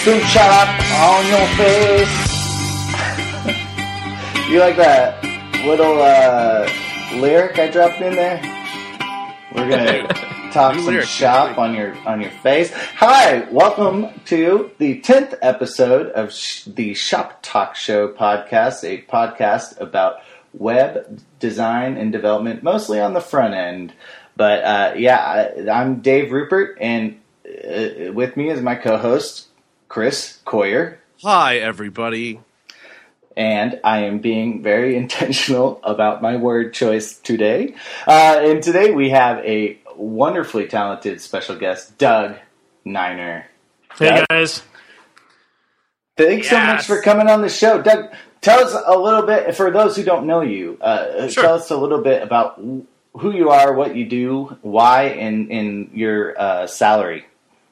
Some shop on your face. You like that little lyric I dropped in there? We're gonna talk some shop on your face. Hi, welcome to the 10th episode of the Shop Talk Show podcast, a podcast about web design and development, mostly on the front end. But I'm Dave Rupert, and with me is my co-host, Chris Coyer. Hi, everybody. And I am being very intentional about my word choice today. And today we have a wonderfully talented special guest, Doug Niner. Hey, Doug, guys. Thanks so much for coming on the show. Doug, tell us a little bit, for those who don't know you, Sure. Tell us a little bit about who you are, what you do, why, and your salary.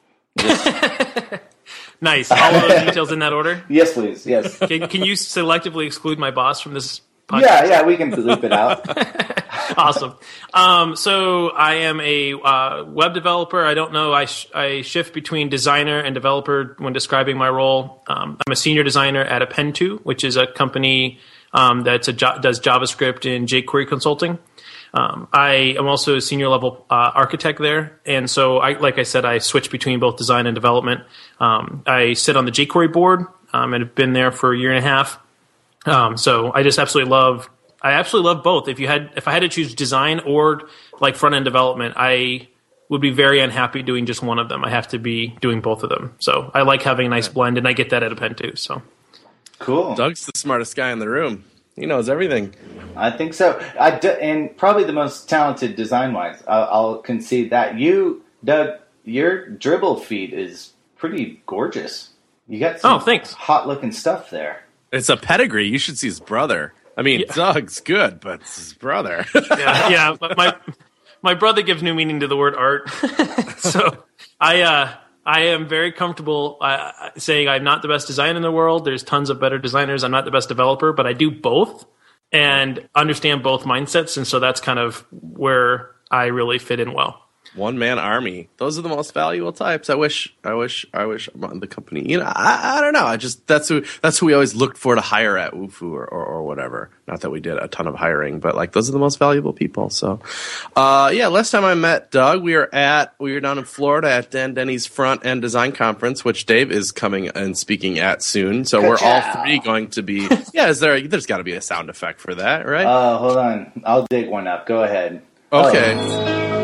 Nice. All of those details in that order? Yes, please. Yes. Can you selectively exclude my boss from this podcast? Yeah, we can loop it out. Awesome. So I am a web developer. I don't know. I shift between designer and developer when describing my role. I'm a senior designer at Append2, which is a company that does JavaScript and jQuery consulting. I am also a senior level architect there, and so like I said, I switch between both design and development. I sit on the jQuery board and have been there for a year and a half. So I just absolutely love both. If I had to choose design or like front end development, I would be very unhappy doing just one of them. I have to be doing both of them. So I like having a nice blend, and I get that at Append2. So cool. Doug's the smartest guy in the room. He knows everything. I think so. And probably the most talented design-wise. I'll concede that. You, Doug, your dribble feed is pretty gorgeous. You got some thanks. hot-looking stuff there. It's a pedigree. You should see his brother. I mean, Doug's good, but it's his brother. yeah. But my brother gives new meaning to the word art. So I am very comfortable saying I'm not the best designer in the world. There's tons of better designers. I'm not the best developer, but I do both and understand both mindsets. And so that's kind of where I really fit in well. One man army. Those are the most valuable types. I wish I'm on the company. You know, I don't know. That's who we always looked for to hire at Wufoo or whatever. Not that we did a ton of hiring, but like those are the most valuable people. So, last time I met Doug, we were down in Florida at Dan Denny's Front End Design Conference, which Dave is coming and speaking at soon. So we're all three going to be. Yeah, there's got to be a sound effect for that, right? Hold on, I'll dig one up. Go ahead. Okay. Oh.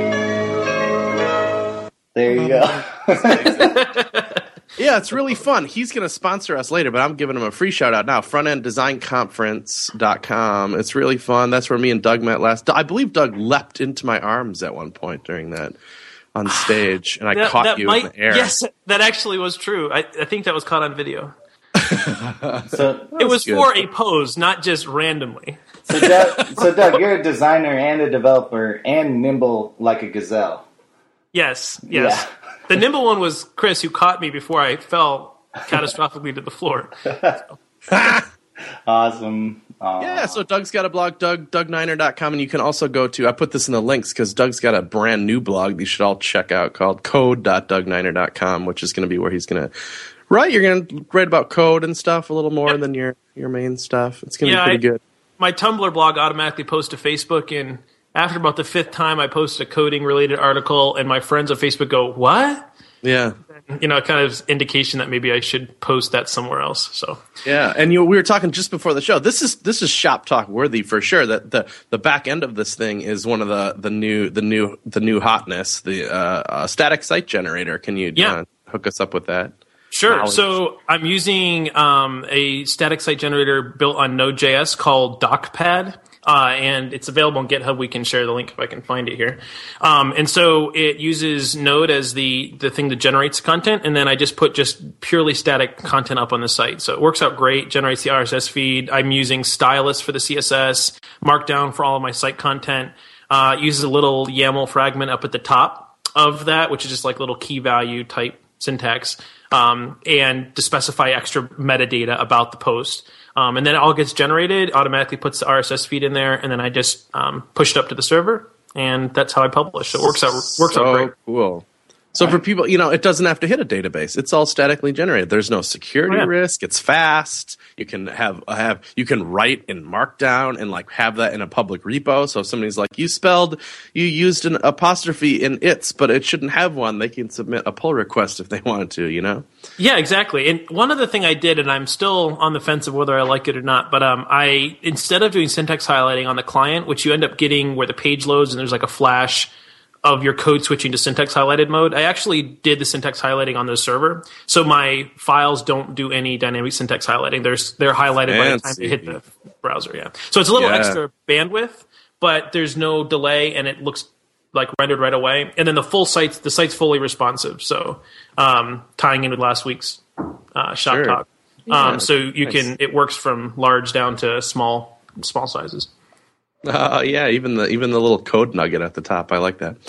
There you go. Yeah, it's really fun. He's going to sponsor us later, but I'm giving him a free shout out now. FrontEndDesignConference.com. It's really fun. That's where me and Doug met last. I believe Doug leapt into my arms at one point during that on stage, and I caught you in the air. Yes, that actually was true. I think that was caught on video. So it was good. For a pose, not just randomly. So Doug, you're a designer and a developer and nimble like a gazelle. Yes. Yeah. The nimble one was Chris, who caught me before I fell catastrophically to the floor. Awesome. Yeah, so Doug's got a blog, DougNiner.com, and you can also go to, I put this in the links because Doug's got a brand new blog you should all check out called code.DougNiner.com, which is going to be where he's going to write. You're going to write about code and stuff a little more than your main stuff. It's going to be pretty good. My Tumblr blog automatically posts to Facebook, and after about the fifth time I posted a coding-related article, and my friends on Facebook go, "What?" Yeah. Kind of indication that maybe I should post that somewhere else. So yeah, and we were talking just before the show. This is shop talk worthy for sure. That the back end of this thing is one of the new hotness. The static site generator. Can you hook us up with that? Sure. Knowledge. So I'm using a static site generator built on Node.js called DocPad. And it's available on GitHub. We can share the link if I can find it here. And so it uses Node as the thing that generates content, and then I just put purely static content up on the site. So it works out great, generates the RSS feed. I'm using Stylus for the CSS, Markdown for all of my site content. It uses a little YAML fragment up at the top of that, which is just like little key value type syntax, and to specify extra metadata about the post. And then it all gets generated, automatically puts the RSS feed in there, and then I just push it up to the server, and that's how I publish. So it works out great. Cool. So for people, it doesn't have to hit a database. It's all statically generated. There's no security risk. It's fast. You can you can write in Markdown and like have that in a public repo. So if somebody's like, you used an apostrophe in its, but it shouldn't have one, they can submit a pull request if they wanted to, Yeah, exactly. And one other thing I did, and I'm still on the fence of whether I like it or not, but I, instead of doing syntax highlighting on the client, which you end up getting where the page loads and there's like a flash of your code switching to syntax highlighted mode, I actually did the syntax highlighting on the server. So my files don't do any dynamic syntax highlighting. They're highlighted by the time they hit the browser. Yeah. So it's a little extra bandwidth, but there's no delay and it looks like rendered right away. And then the site's fully responsive. So tying in with last week's shop talk. So you can, it works from large down to small sizes. Even the little code nugget at the top. I like that.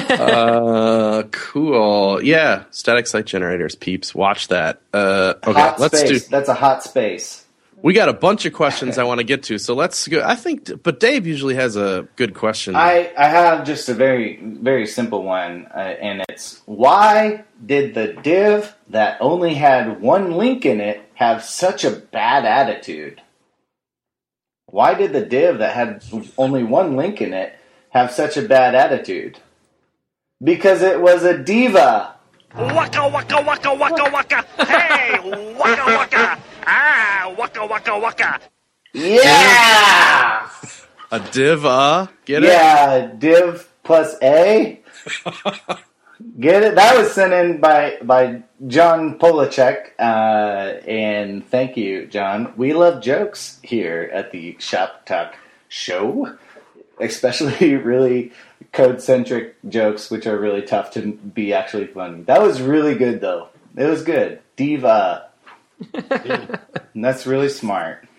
Cool. Yeah, static site generators, peeps. Watch that. Okay, That's a hot space. We got a bunch of questions I want to get to, so let's go. But Dave usually has a good question. I have just a very, very simple one, and it's, why did the div that only had one link in it have such a bad attitude? Why did the div that had only one link in it have such a bad attitude? Because it was a diva. Waka waka waka waka waka. Hey, waka waka. Ah, waka waka waka. Yeah! A div, get it? Yeah, div plus A. Get it? That was sent in by John Polacek, and thank you, John. We love jokes here at the Shop Talk Show, especially really code-centric jokes, which are really tough to be actually funny. That was really good, though. It was good. Diva. That's really smart.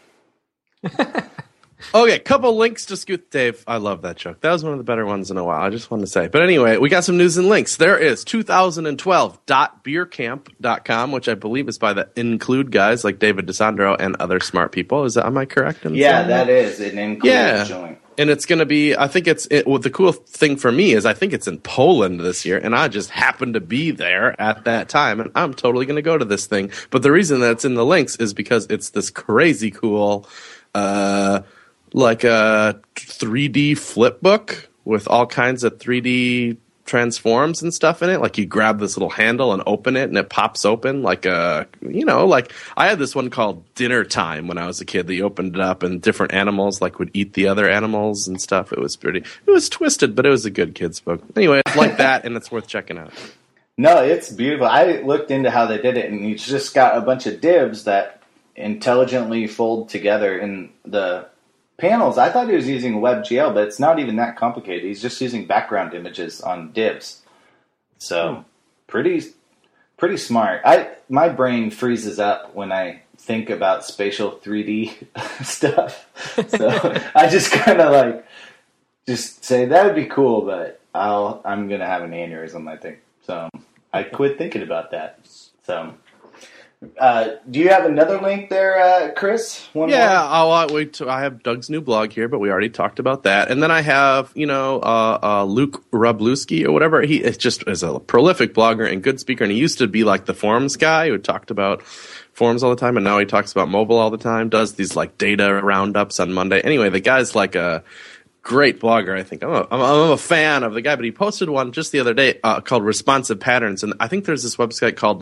Okay, couple links to Scoot Dave. I love that joke. That was one of the better ones in a while. I just wanted to say. But anyway, we got some news and links. There is 2012.beercamp.com, which I believe is by the Include guys like David DeSandro and other smart people. Am I correct in saying that is an Include joint. And it's going to be, the cool thing for me is I think it's in Poland this year, and I just happened to be there at that time, and I'm totally going to go to this thing. But the reason that it's in the links is because it's this crazy cool, like a 3D flip book with all kinds of 3D transforms and stuff in it. Like you grab this little handle and open it and it pops open like like I had this one called Dinner Time when I was a kid that you opened it up and different animals like would eat the other animals and stuff. It was twisted, but it was a good kid's book. Anyway, it's like that and it's worth checking out. No, it's beautiful. I looked into how they did it and you just got a bunch of divs that intelligently fold together in the panels. I thought he was using WebGL, but it's not even that complicated. He's just using background images on divs. So, pretty smart. My brain freezes up when I think about spatial 3D stuff. So, I just kind of just say that would be cool, but I'm going to have an aneurysm, I think. So, I quit thinking about that. So, do you have another link there, Chris? One more? I have Doug's new blog here, but we already talked about that. And then I have, Luke Wroblewski or whatever. He just is a prolific blogger and good speaker, and he used to be like the forums guy who talked about forums all the time, and now he talks about mobile all the time, does these like data roundups on Monday. Anyway, the guy's like a great blogger, I think. I'm a fan of the guy, but he posted one just the other day called Responsive Patterns, and I think there's this website called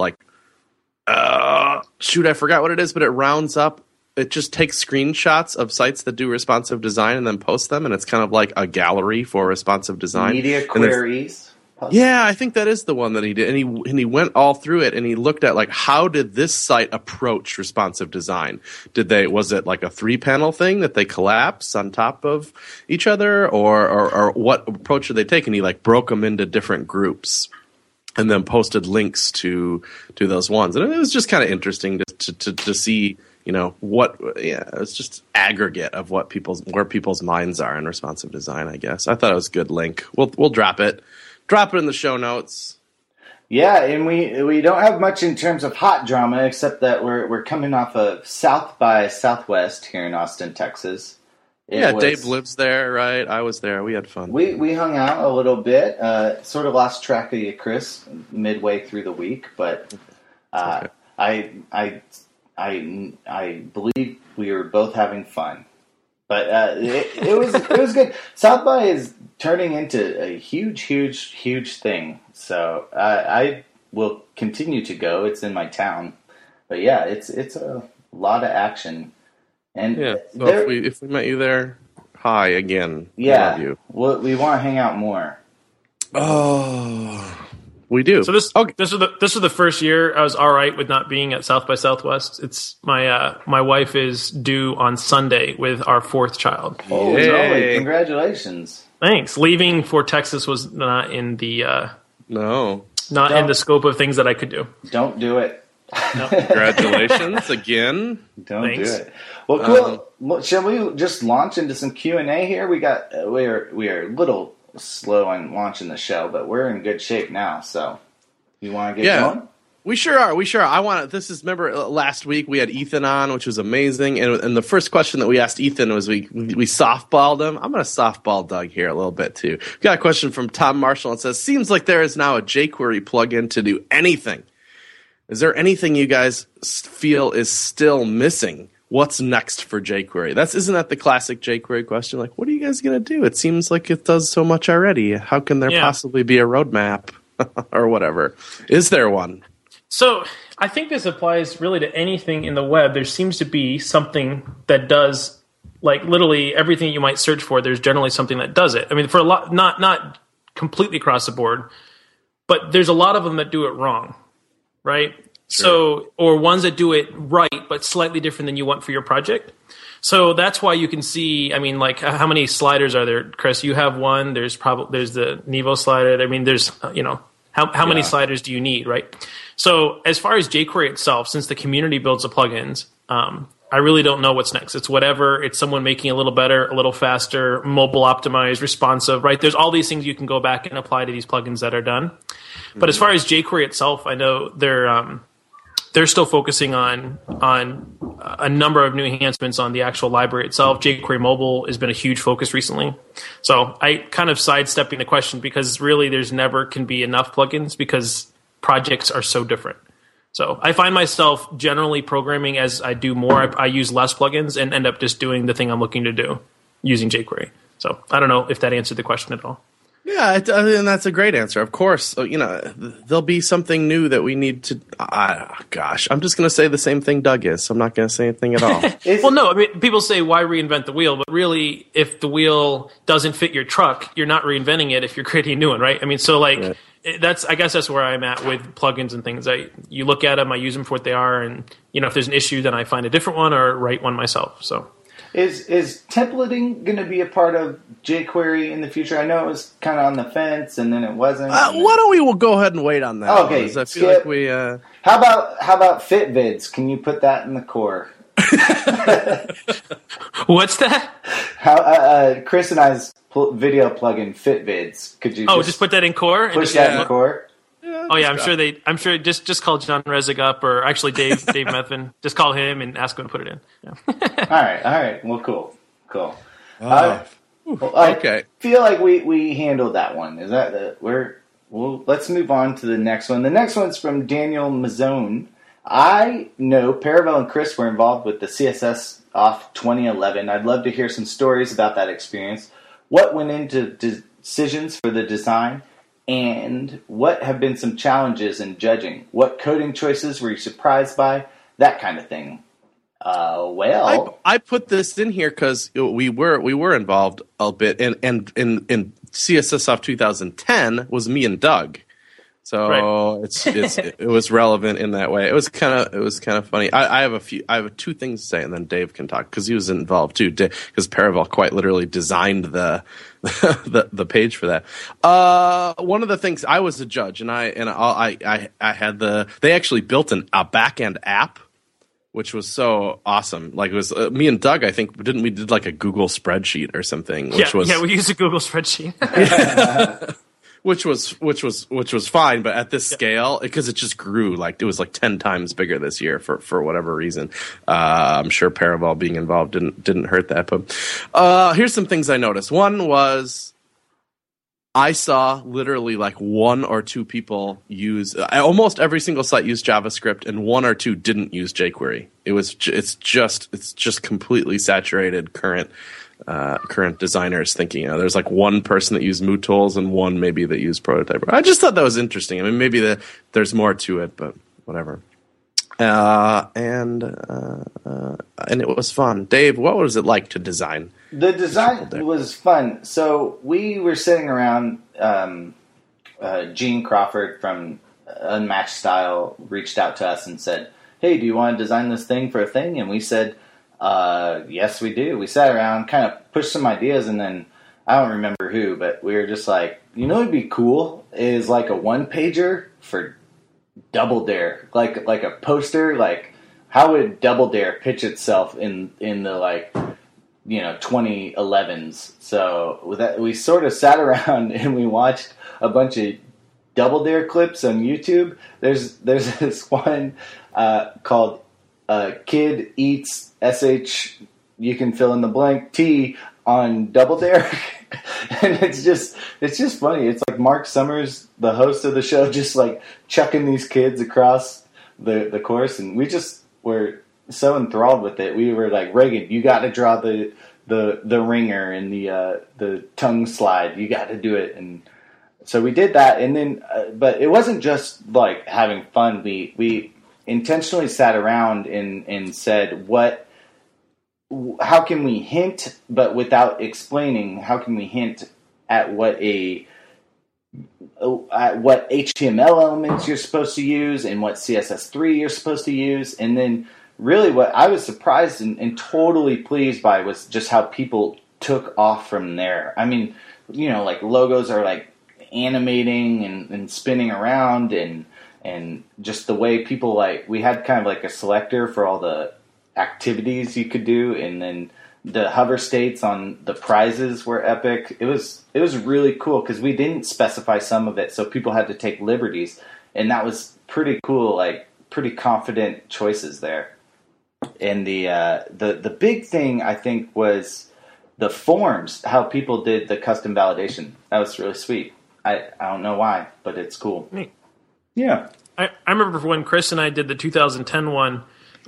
I forgot what it is, but it rounds up. It just takes screenshots of sites that do responsive design and then posts them, and it's kind of like a gallery for responsive design. Media queries. Yeah, I think that is the one that he did, and he went all through it, and he looked at how did this site approach responsive design? Was it like a 3-panel thing that they collapse on top of each other, or what approach did they take? And he broke them into different groups. And then posted links to those ones, and it was just kind of interesting to see, it's just aggregate of where people's minds are in responsive design. I guess I thought it was a good link. We'll drop it in the show notes. Yeah, and we don't have much in terms of hot drama except that we're coming off of South by Southwest here in Austin, Texas, Dave lives there, right? I was there. We had fun. We hung out a little bit. Sort of lost track of you, Chris, midway through the week, but Okay. I believe we were both having fun. But it was good. South by is turning into a huge thing. So I will continue to go. It's in my town, but yeah, it's a lot of action. And Yeah. So if we met you there, hi again. yeah, Love you. we want to hang out more. Oh, we do. So this was the first year I was all right with not being at South by Southwest. It's my wife is due on Sunday with our fourth child. Oh, Yay. Rolly, congratulations! Thanks. Leaving for Texas was not in the No. in the scope of things that I could do. Don't do it. Congratulations again. Don't Thanks. do it. Well, cool. Well, shall we just launch into some Q&A here? We are a little slow on launching the show, but we're in good shape now. So, you want to get going? We sure are. Remember last week we had Ethan on, which was amazing. And the first question that we asked Ethan was we softballed him. I'm going to softball Doug here a little bit too. We got a question from Tom Marshall. It says, seems like there is now a jQuery plugin to do anything. Is there anything you guys feel is still missing? What's next for jQuery? Isn't that the classic jQuery question? Like, what are you guys going to do? It seems like it does so much already. How can there possibly be a roadmap or whatever? Is there one? So I think this applies really to anything in the web. There seems to be something that does, like literally everything you might search for. There's generally something that does it. I mean, for a lot, not completely across the board, but there's a lot of them that do it wrong, right? Sure. So, or ones that do it right, but slightly different than you want for your project. So that's why you can see, I mean, like how many sliders are there, Chris? You have one. There's the Nevo slider. I mean, there's, how many sliders do you need, right? So as far as jQuery itself, since the community builds the plugins, I really don't know what's next. It's whatever. It's someone making a little better, a little faster, mobile optimized, responsive, right? There's all these things you can go back and apply to these plugins that are done. Mm-hmm. But as far as jQuery itself, I know they're still focusing on a number of new enhancements on the actual library itself. jQuery Mobile has been a huge focus recently. So I kind of sidestepping the question because really there's never can be enough plugins because projects are so different. So I find myself generally programming as I do more. I use less plugins and end up just doing the thing I'm looking to do using jQuery. So I don't know if that answered the question at all. Yeah, and that's a great answer. Of course, there'll be something new that we need to. I'm just going to say the same thing Doug is. So I'm not going to say anything at all. Well, no, I mean, people say why reinvent the wheel, but really, if the wheel doesn't fit your truck, you're not reinventing it. If you're creating a new one, right? I mean, so like I guess that's where I'm at with plugins and things. You look at them, I use them for what they are, and if there's an issue, then I find a different one or write one myself. So. Is templating going to be a part of jQuery in the future? I know it was kind of on the fence, and then it wasn't. Why don't we go ahead and wait on that? Okay, I feel like we. How about FitVids? Can you put that in the core? What's that? How Chris and I's video plugin FitVids? Could you? Just put that in core. Push that in the core. I'm sure. Just call John Resig up, or actually Dave Methvin. Just call him and ask him to put it in. Yeah. All right. Well, cool. Okay. I feel like we handled that one. Is that let's move on to the next one. The next one's from Daniel Mazzone. I know Paravel and Chris were involved with the CSS Off 2011. I'd love to hear some stories about that experience. What went into decisions for the design? And what have been some challenges in judging? What coding choices were you surprised by? That kind of thing. I put this in here because we were involved a bit, and in CSS Off 2010 was me and Doug, so it was relevant in that way. It was kind of funny. I have two things to say, and then Dave can talk because he was involved too. Because Paravel quite literally designed the page for that. One of the things, I was a judge, and I had they actually built a back-end app, which was so awesome. Like, it was me and Doug, I think, we did like a Google spreadsheet or something. We used a Google spreadsheet. which was fine, but at this scale, because it just grew, like it was like 10 times bigger this year for whatever reason. I'm sure Paraval being involved didn't hurt that. But here's some things I noticed. One was I saw literally like one or two people use almost every single site used JavaScript, and one or two didn't use jQuery. It's just completely saturated current designers thinking. There's like one person that used MooTools and one maybe that used Prototyper. I just thought that was interesting. I mean, maybe there's more to it, but whatever. And it was fun. Dave, what was it like to design? The design was fun. So we were sitting around. Gene Crawford from Unmatched Style reached out to us and said, "Hey, do you want to design this thing for a thing?" And we said, "Yes, we do." We sat around, kind of pushed some ideas, and then I don't remember who, but we were just like, you know, what'd be cool is like a one pager for Double Dare, like a poster. Like, how would Double Dare pitch itself in the like, 2011s? So with that, we sort of sat around and we watched a bunch of Double Dare clips on YouTube. There's this one called "Kid Eats SH." You can fill in the blank T on Double Dare. And it's just funny. It's like Mark Summers, the host of the show, just like chucking these kids across the course, and we just were so enthralled with it. We were like, Reagan, you got to draw the ringer and the tongue slide. You got to do it, and so we did that. And then, but it wasn't just like having fun. We intentionally sat around and said, how can we hint, but without explaining? How can we hint at what HTML elements you're supposed to use and what CSS3 you're supposed to use? And then really what I was surprised and totally pleased by was just how people took off from there. I mean, like logos are like animating and spinning around and just the way people we had kind of like a selector for all the activities you could do, and then the hover states on the prizes were epic. It was really cool because we didn't specify some of it, so people had to take liberties, and that was pretty cool. Like pretty confident choices there. And the big thing I think was the forms, how people did the custom validation. That was really sweet. I don't know why, but it's cool. Neat. Yeah, I remember when Chris and I did the 2010 one.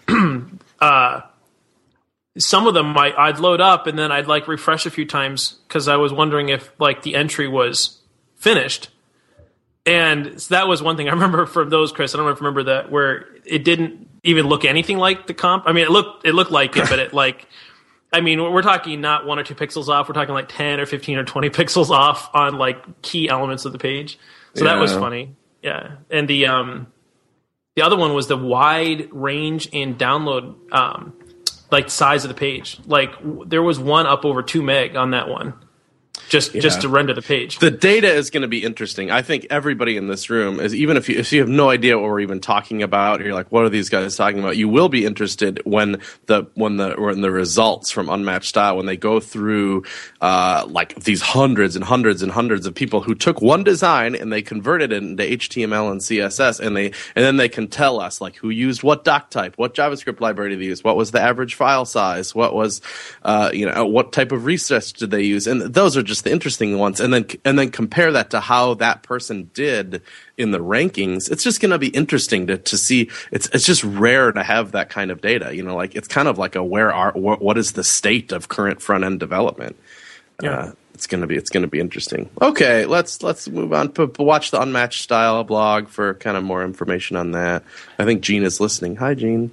Some of them I'd load up and then I'd like refresh a few times because I was wondering if like the entry was finished. And so that was one thing I remember from those, Chris. I don't know if you remember that, where it didn't even look anything like the comp. I mean, it looked like it, but we're talking not 1 or 2 pixels off. We're talking like 10 or 15 or 20 pixels off on like key elements of the page. So that was funny. Yeah. And the other one was the wide range in download, like size of the page. Like there was one up over 2 meg on that one, just to render the page. The data is going to be interesting. I think everybody in this room is, even if you have no idea what we're even talking about, or you're like, what are these guys talking about? You will be interested when the results from Unmatched Style, when they go through like these hundreds and hundreds and hundreds of people who took one design and they converted it into HTML and CSS, and then they can tell us like who used what doc type, what JavaScript library they used, what was the average file size, what was what type of recess did they use, and those are just the interesting ones, and then compare that to how that person did in the rankings. It's just going to be interesting to see. It's just rare to have that kind of data. Like it's kind of like what is the state of current front end development? Yeah. It's gonna be interesting. Okay, let's move on. Watch the Unmatched Style blog for kind of more information on that. I think Gene is listening. Hi, Gene.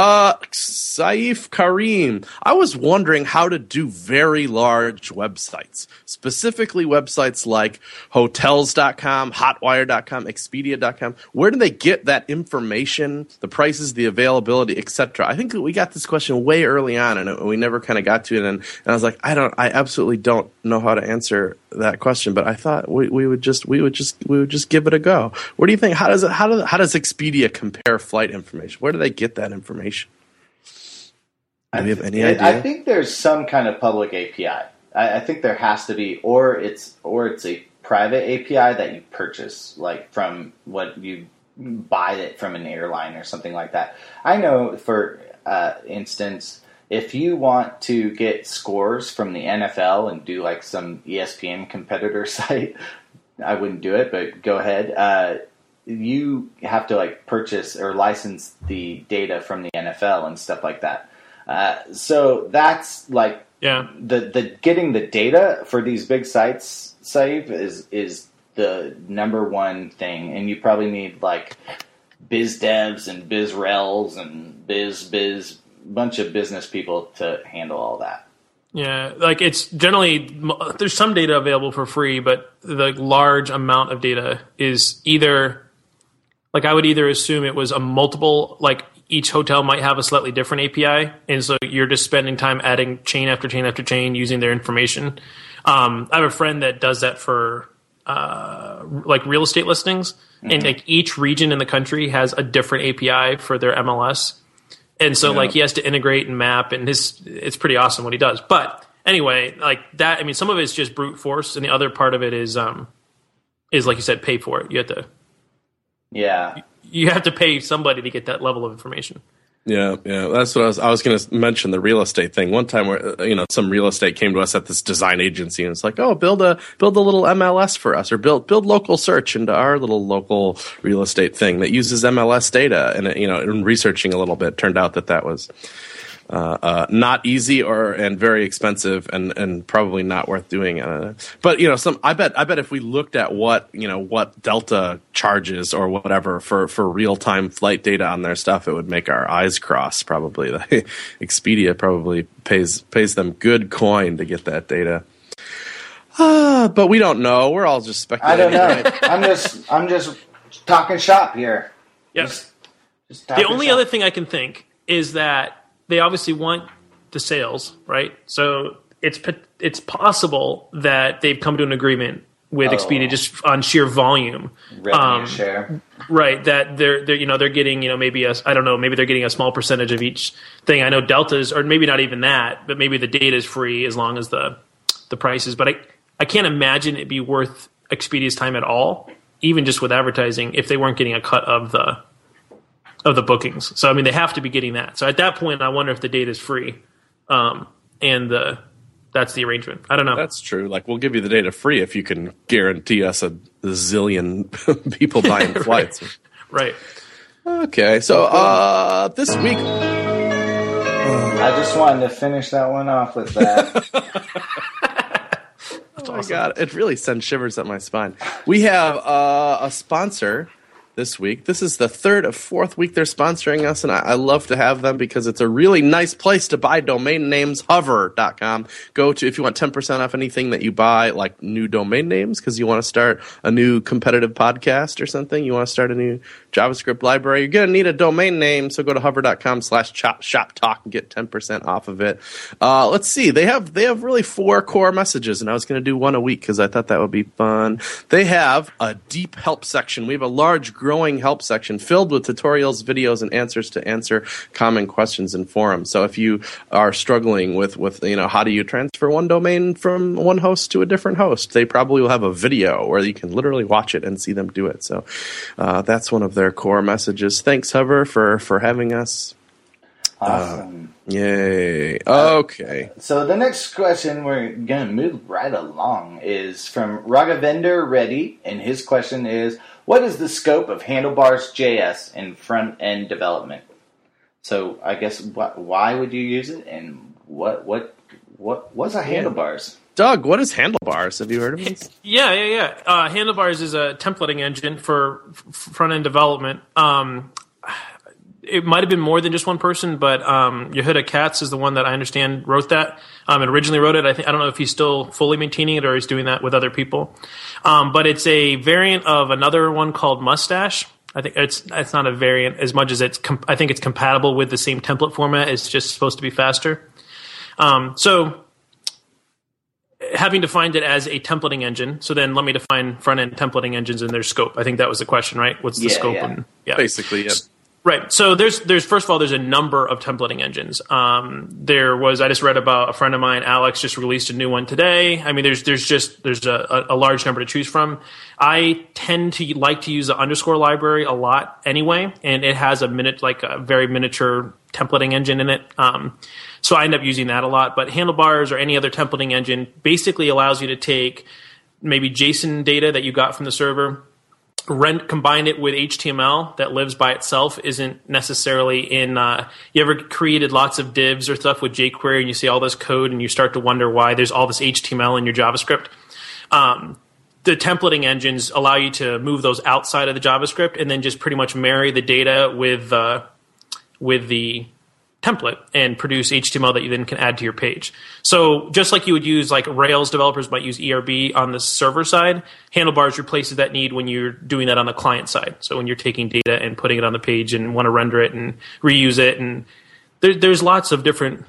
Saif Karim. I was wondering how to do very large websites, specifically websites like Hotels.com, Hotwire.com, Expedia.com. Where do they get that information, the prices, the availability, etc.? I think we got this question way early on, and we never kind of got to it. And I was like, I absolutely don't know how to answer that question, but I thought we would just give it a go. What do you think? How does Expedia compare flight information? Where do they get that information? Do you have any idea? I think there's some kind of public API. I think there has to be, or it's a private API that you purchase, like from what you buy it from an airline or something like that. I know, for instance, if you want to get scores from the NFL and do like some ESPN competitor site, I wouldn't do it, but go ahead. You have to like purchase or license the data from the NFL and stuff like that. So that's like the getting the data for these big sites save is the number one thing, and you probably need like biz devs and biz rels and biz bunch of business people to handle all that. Yeah, like it's generally, there's some data available for free, but the large amount of data is either, like I would either assume it was a multiple, like each hotel might have a slightly different API, and so you're just spending time adding chain after chain after chain using their information. I have a friend that does that for like real estate listings, and like each region in the country has a different API for their MLS. And so, like, he has to integrate and map, and it's pretty awesome what he does. But anyway, like that, I mean, some of it's just brute force, and the other part of it is like you said, pay for it. You have to, you have to pay somebody to get that level of information. Yeah, that's what I was going to mention, the real estate thing. One time, where some real estate came to us at this design agency, and it's like, oh, build a little MLS for us, or build local search into our little local real estate thing that uses MLS data. And in researching a little bit, turned out that was not easy and very expensive and probably not worth doing. But I bet if we looked at what Delta charges or whatever for real time flight data on their stuff, it would make our eyes cross. Probably Expedia probably pays them good coin to get that data. But we don't know. We're all just speculating. I don't know. I'm just talking shop here. Yes. The only other thing I can think is that they obviously want the sales, right? So it's possible that they've come to an agreement with Expedia just on sheer volume, revenue share, right? That they're getting maybe maybe they're getting a small percentage of each thing. I know Delta's, or maybe not even that, but maybe the data is free as long as the price is. But I can't imagine it'd be worth Expedia's time at all, even just with advertising, if they weren't getting a cut of the bookings. So, I mean, they have to be getting that. So at that point, I wonder if the data is free, and that's the arrangement. I don't know. That's true. Like, we'll give you the data free if you can guarantee us a zillion people buying flights. Right. Okay. So this week... I just wanted to finish that one off with that. That's awesome. My God. It really sends shivers up my spine. We have a sponsor this week. This is the third or fourth week they're sponsoring us, and I love to have them because it's a really nice place to buy domain names. Hover.com. Go to, if you want 10% off anything that you buy, like new domain names, because you want to start a new competitive podcast or something, you want to start a new JavaScript library, you're going to need a domain name, so go to hover.com/shop talk and get 10% off of it. Let's see. They have really 4 core messages, and I was going to do one a week because I thought that would be fun. They have a deep help section. We have a large growing help section filled with tutorials, videos, and answers to answer common questions in forums. So if you are struggling with how do you transfer one domain from one host to a different host, they probably will have a video where you can literally watch it and see them do it. So that's one of their core messages. Thanks, Hover, for having us. Awesome. Yay. Okay. So the next question we're going to move right along is from Raghavendra Reddy, and his question is, what is the scope of Handlebars.js in front-end development? So I guess why would you use it, and what's a Handlebars? Doug, what is Handlebars? Have you heard of this? Yeah. Handlebars is a templating engine for front-end development. It might have been more than just one person, but Yehuda Katz is the one that I understand wrote that and originally wrote it. I don't know if he's still fully maintaining it or he's doing that with other people. But it's a variant of another one called Mustache. I think it's not a variant as much as I think it's compatible with the same template format. It's just supposed to be faster. So having defined it as a templating engine, so then let me define front-end templating engines and their scope. I think that was the question, right? What's the scope? Yeah. Basically, yeah. Right. So there's first of all, there's a number of templating engines. I just read about a friend of mine, Alex, just released a new one today. I mean, there's a large number to choose from. I tend to like to use the Underscore library a lot anyway, and it has a very miniature templating engine in it. So I end up using that a lot. But Handlebars or any other templating engine basically allows you to take maybe JSON data that you got from the server, combine it with HTML that lives by itself, isn't necessarily in. You ever created lots of divs or stuff with jQuery and you see all this code and you start to wonder why there's all this HTML in your JavaScript? The templating engines allow you to move those outside of the JavaScript and then just pretty much marry the data with the template and produce HTML that you then can add to your page. So just like you would use, like Rails developers might use ERB on the server side, Handlebars replaces that need when you're doing that on the client side. So when you're taking data and putting it on the page and want to render it and reuse it, and there's lots of different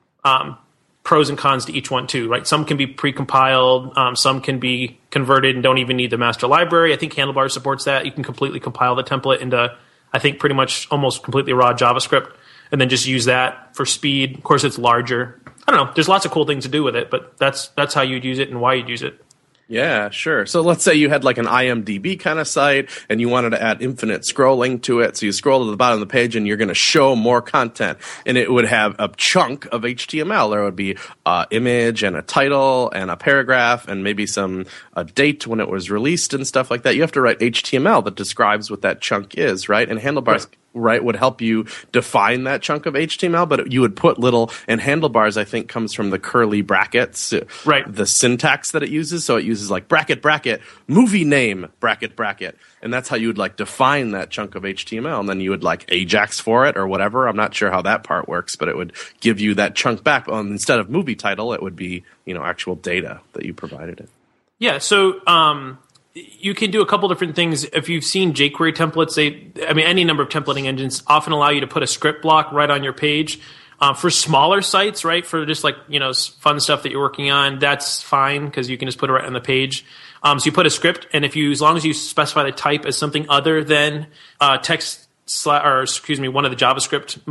pros and cons to each one too, right? Some can be pre-compiled, some can be converted and don't even need the master library. I think Handlebars supports that. You can completely compile the template into, I think, pretty much almost completely raw JavaScript, and then just use that for speed. Of course, it's larger. I don't know. There's lots of cool things to do with it, but that's how you'd use it and why you'd use it. Yeah, sure. So let's say you had like an IMDb kind of site and you wanted to add infinite scrolling to it. So you scroll to the bottom of the page and you're going to show more content. And it would have a chunk of HTML. There would be an image and a title and a paragraph and maybe a date when it was released and stuff like that. You have to write HTML that describes what that chunk is, right? And Handlebars would help you define that chunk of HTML, but you would put little, and Handlebars, I think, comes from the curly brackets, right? The syntax that it uses. So it uses like bracket, movie name, bracket. And that's how you would like define that chunk of HTML. And then you would like Ajax for it or whatever. I'm not sure how that part works, but it would give you that chunk back. Instead of movie title, it would be, actual data that you provided it. Yeah. So, you can do a couple different things. If you've seen jQuery templates, any number of templating engines often allow you to put a script block right on your page. For smaller sites, right, for just like, fun stuff that you're working on, that's fine because you can just put it right on the page. So you put a script, and as long as you specify the type as something other than text one of the JavaScript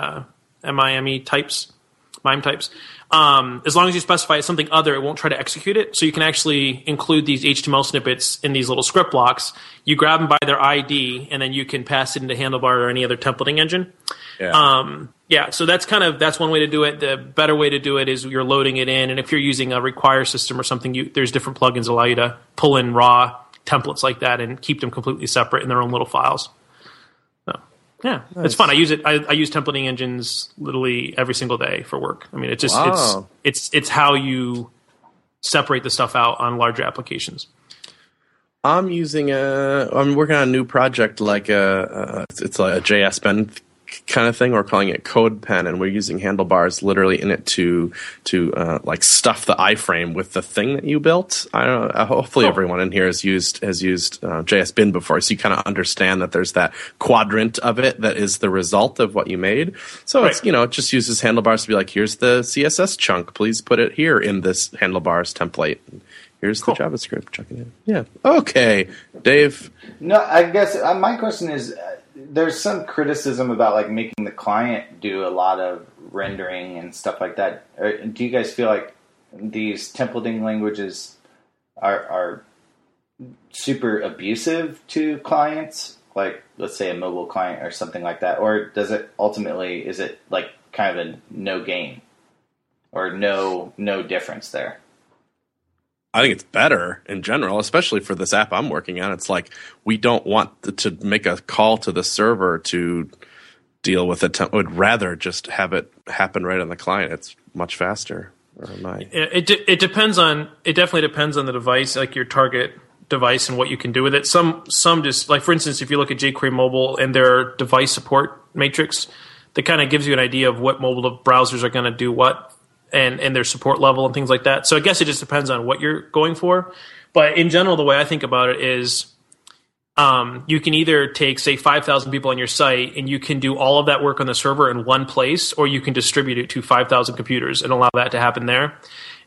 MIME types, as long as you specify it's something other, it won't try to execute it. So you can actually include these HTML snippets in these little script blocks. You grab them by their ID, and then you can pass it into Handlebar or any other templating engine. Yeah. So that's one way to do it. The better way to do it is you're loading it in, and if you're using a Require system or something, there's different plugins that allow you to pull in raw templates like that and keep them completely separate in their own little files. Yeah, nice. It's fun. I use it. I use templating engines literally every single day for work. I mean, it's just it's how you separate the stuff out on larger applications. I'm working on a new project like it's like a JS Pen kind of thing. We're calling it CodePen, and we're using Handlebars literally in it to like stuff the iframe with the thing that you built. I don't know. Hopefully everyone in here has used JS Bin before, so you kind of understand that there's that quadrant of it that is the result of what you made. So It's it just uses Handlebars to be like, here's the CSS chunk, please put it here in this Handlebars template. Here's the JavaScript. Chuck it in. Yeah. Okay, Dave. No, I guess my question is, there's some criticism about like making the client do a lot of rendering and stuff like that. Do you guys feel like these templating languages are super abusive to clients? Like, let's say a mobile client or something like that, or is it like kind of a no gain or no difference there? I think it's better in general, especially for this app I'm working on. It's like we don't want to make a call to the server to deal with it. We'd rather just have it happen right on the client. It's much faster. It definitely depends on the device, like your target device and what you can do with it. Some just, like for instance, if you look at jQuery Mobile and their device support matrix, that kind of gives you an idea of what mobile browsers are going to do what. And their support level and things like that. So I guess it just depends on what you're going for. But in general, the way I think about it is you can either take, say, 5,000 people on your site and you can do all of that work on the server in one place, or you can distribute it to 5,000 computers and allow that to happen there.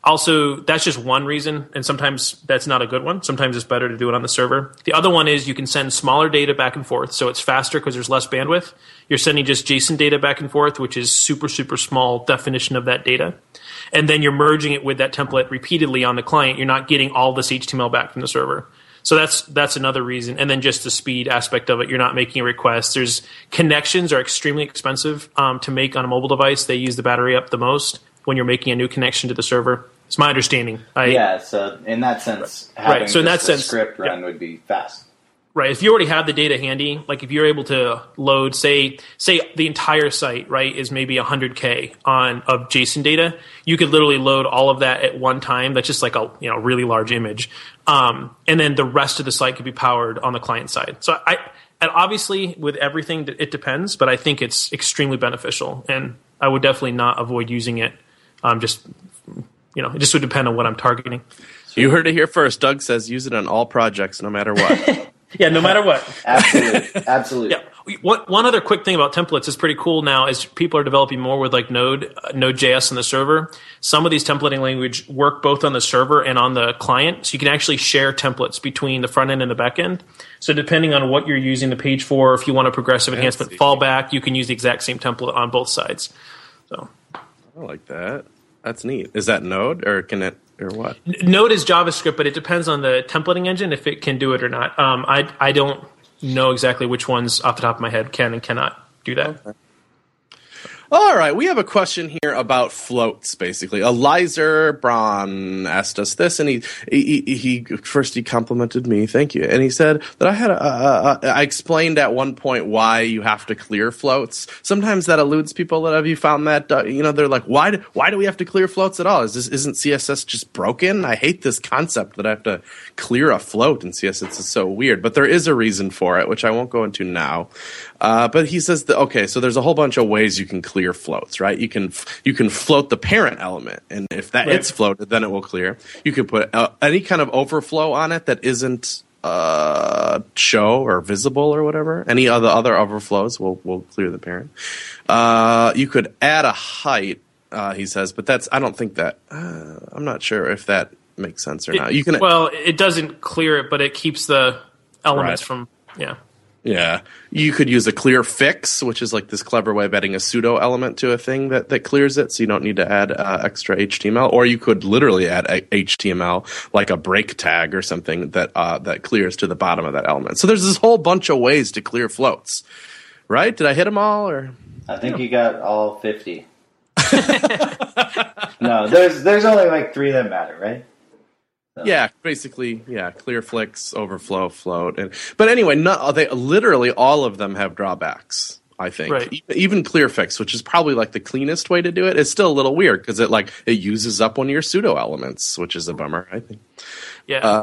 Also, that's just one reason, and sometimes that's not a good one. Sometimes it's better to do it on the server. The other one is you can send smaller data back and forth, so it's faster because there's less bandwidth. You're sending just JSON data back and forth, which is super, super small definition of that data. And then you're merging it with that template repeatedly on the client. You're not getting all this HTML back from the server. So that's another reason. And then just the speed aspect of it. You're not making a request. There's connections are extremely expensive to make on a mobile device. They use the battery up the most when you're making a new connection to the server. It's my understanding. So in that sense, having a script run would be fast. Right. If you already have the data handy, like if you're able to load, say the entire site, right, is maybe 100K of JSON data, you could literally load all of that at one time. That's just like a really large image, and then the rest of the site could be powered on the client side. So and obviously with everything, it depends, but I think it's extremely beneficial, and I would definitely not avoid using it. It just would depend on what I'm targeting. You heard it here first. Doug says use it on all projects, no matter what. Yeah, no matter what. Absolutely. Yeah. One other quick thing about templates is pretty cool now is people are developing more with like Node.js on the server. Some of these templating language work both on the server and on the client. So you can actually share templates between the front end and the back end. So depending on what you're using the page for, if you want a progressive enhancement fallback, you can use the exact same template on both sides. So I like that. That's neat. Is that Node or can it? Or what? Node is JavaScript, but it depends on the templating engine if it can do it or not. I don't know exactly which ones off the top of my head can and cannot do that. Okay. All right, we have a question here about floats, basically. Elizer Braun asked us this, and he complimented me, thank you, and he said that I explained at one point why you have to clear floats. Sometimes that eludes people. Have you found that? They're like, why do we have to clear floats at all? Isn't CSS just broken? I hate this concept that I have to clear a float in CSS. It's so weird, but there is a reason for it, which I won't go into now. But he says that, so there's a whole bunch of ways you can clear floats, right? You can float the parent element, and if it's floated, then it will clear. You can put any kind of overflow on it that isn't show or visible or whatever. Any other overflows will clear the parent. You could add a height, he says, but I don't think that. I'm not sure if that makes sense or not. You can. Well, it doesn't clear it, but it keeps the elements from. Yeah. Yeah, you could use a clear fix, which is like this clever way of adding a pseudo element to a thing that clears it, so you don't need to add extra HTML. Or you could literally add HTML, like a break tag or something that clears to the bottom of that element. So there's this whole bunch of ways to clear floats, right? Did I hit them all? Or I think you got all 50. No, there's only like 3 that matter, right? Yeah, basically, clear flicks, overflow, float, but anyway, literally all of them have drawbacks. I think even clear fix, which is probably like the cleanest way to do it, is still a little weird because it uses up one of your pseudo elements, which is a bummer. I think. Yeah.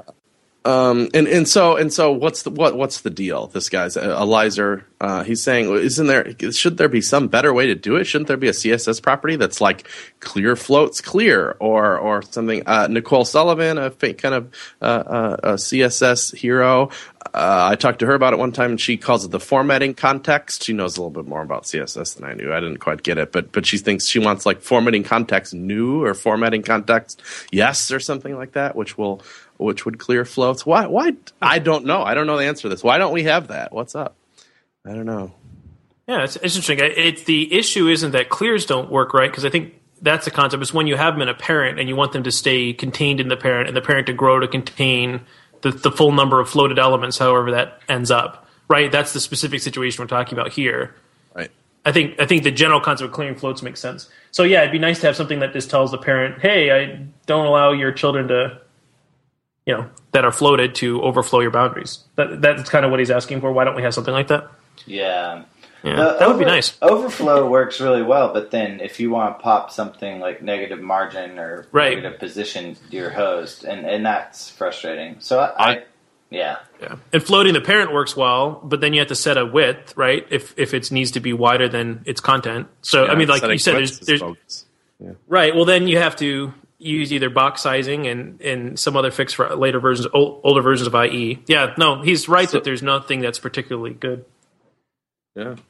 So what's the deal? This guy's Elizer. He's saying, should there be some better way to do it? Shouldn't there be a CSS property that's like clear floats clear or something? Nicole Sullivan, a fake kind of a CSS hero. I talked to her about it one time, and she calls it the formatting context. She knows a little bit more about CSS than I do. I didn't quite get it, but she thinks she wants like formatting context new or formatting context yes or something like that, which would clear floats. Why? I don't know. I don't know the answer to this. Why don't we have that? What's up? I don't know. Yeah, it's interesting. The issue isn't that clears don't work right, because I think that's the concept. Is when you have them in a parent and you want them to stay contained in the parent and the parent to grow to contain the full number of floated elements, however that ends up. Right? That's the specific situation we're talking about here. Right. I think the general concept of clearing floats makes sense. So yeah, it'd be nice to have something that just tells the parent, hey, I don't allow your children to, that are floated to overflow your boundaries. That's kind of what he's asking for. Why don't we have something like that? Yeah. That would be nice. Overflow works really well, but then if you want to pop something like negative margin or negative position to your host, and that's frustrating. So yeah. And floating the parent works well, but then you have to set a width, right? If it needs to be wider than its content. So I mean, like you said, there's right. Well, then you have to use either box sizing and some other fix for later versions, older versions of IE. Yeah, no, he's right that there's nothing that's particularly good. Yeah.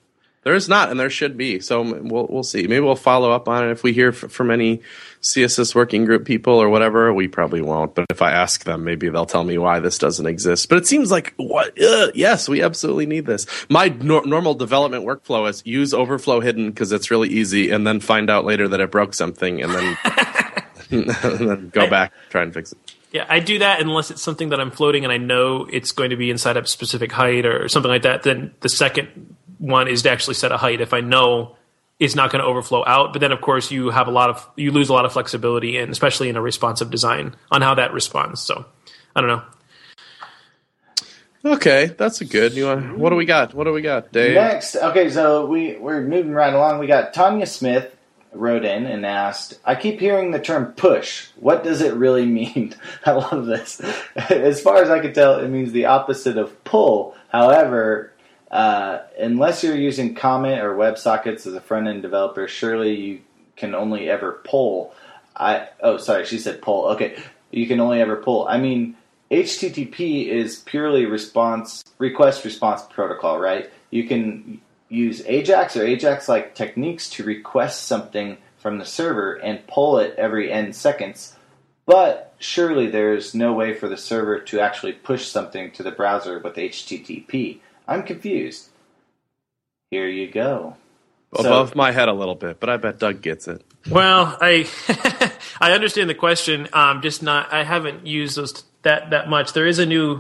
There is not, and there should be. So we'll see. Maybe we'll follow up on it if we hear from any CSS working group people or whatever. We probably won't, but if I ask them, maybe they'll tell me why this doesn't exist. But it seems like yes, we absolutely need this. My normal development workflow is use overflow hidden because it's really easy, and then find out later that it broke something, and then and then go back try and fix it. Yeah, I do that unless it's something that I'm floating and I know it's going to be inside a specific height or something like that. Then the second one is to actually set a height if I know it's not going to overflow out. But then, of course, you lose a lot of flexibility, and especially in a responsive design on how that responds. So I don't know. Okay, that's a good. What do we got? What do we got, Dave? Next, okay, so we're moving right along. We got Tanya Smith wrote in and asked, I keep hearing the term push. What does it really mean? I love this. As far as I can tell, it means the opposite of pull. However, unless you're using Comet or WebSockets as a front-end developer, surely you can only ever pull. She said pull. Okay, you can only ever pull. I mean, HTTP is purely request response protocol, right? You can use AJAX or AJAX-like techniques to request something from the server and pull it every n seconds, but surely there's no way for the server to actually push something to the browser with HTTP. I'm confused. Here you go. Above my head a little bit, but I bet Doug gets it. Well, I understand the question. I haven't used those that much. There is a new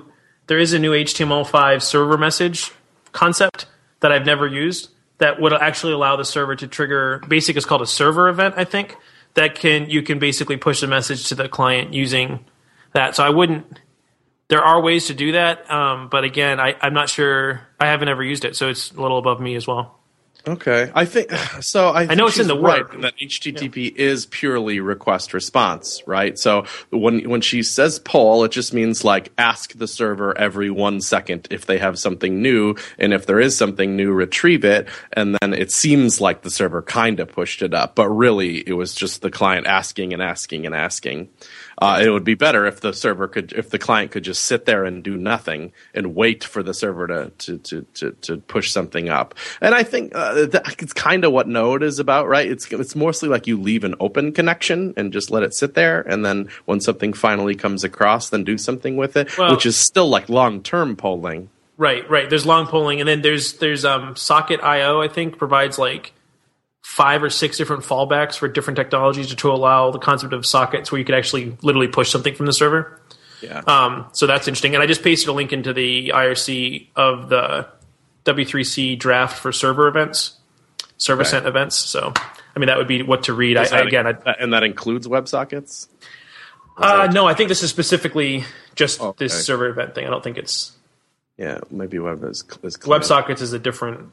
HTML5 server message concept that I've never used that would actually allow the server to trigger. Basically, it's called a server event, I think. You can basically push a message to the client using that. So I wouldn't. There are ways to do that, but again, I'm not sure. I haven't ever used it, so it's a little above me as well. Okay, I think so. I know it's in the right word that HTTP is purely request response, right? So when she says pull, it just means like ask the server every 1 second if they have something new, and if there is something new, retrieve it, and then it seems like the server kind of pushed it up, but really it was just the client asking and asking and asking. It would be better if the client could just sit there and do nothing and wait for the server to push something up. And I think it's kind of what Node is about, right? It's mostly like you leave an open connection and just let it sit there, and then when something finally comes across, then do something with it, which is still like long-term polling. Right. There's long polling, and then there's Socket.io, I think, provides like 5 or 6 different fallbacks for different technologies to allow the concept of sockets where you could actually literally push something from the server. Yeah. So that's interesting. And I just pasted a link into the IRC of the W3C draft for server events, server-sent events. So, I mean, that would be what to read. And that includes WebSockets? No, I think this is specifically just this server event thing. I don't think it's... Yeah, maybe Web is WebSockets is a different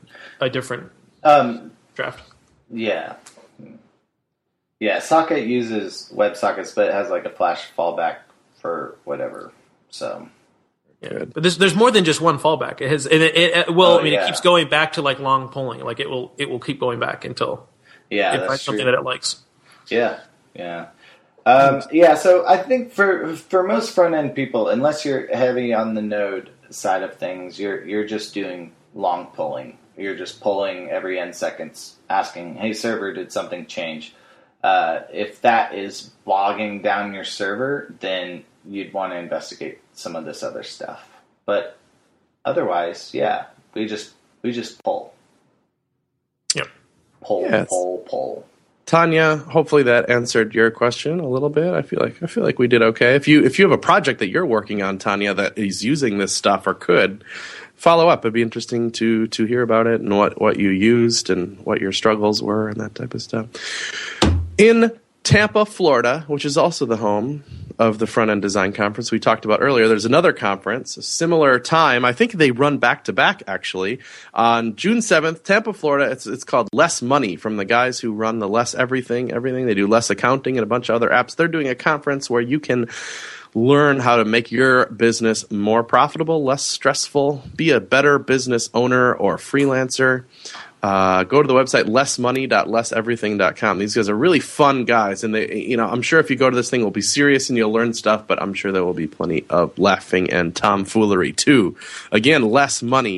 draft. Yeah. Socket uses WebSockets, but it has like a Flash fallback for whatever. So, yeah. But there's more than just one fallback. It has, it keeps going back to like long polling. Like it will keep going back until it finds something that it likes. Yeah. So I think for most front end people, unless you're heavy on the Node side of things, you're just doing long polling. You're just polling every n seconds, asking, hey, server, did something change? If that is bogging down your server, then you'd want to investigate some of this other stuff. But otherwise, we just pull. Yep. Pull. Tanya, hopefully that answered your question a little bit. I feel like we did okay. If you have a project that you're working on, Tanya, that is using this stuff or could follow up, it'd be interesting to hear about it and what you used and what your struggles were and that type of stuff. In Tampa, Florida, which is also the home of the Front End Design Conference we talked about earlier, there's another conference, a similar time. I think they run back-to-back, actually. On June 7th, Tampa, Florida, it's called Less Money, from the guys who run the Less Everything. They do Less Accounting and a bunch of other apps. They're doing a conference where you can learn how to make your business more profitable, less stressful, be a better business owner or freelancer. Go to the website lessmoney.lesseverything.com. These guys are really fun guys, and they, I'm sure if you go to this thing, it'll be serious and you'll learn stuff, but I'm sure there will be plenty of laughing and tomfoolery too. Again, lessmoney.lesseverything.com.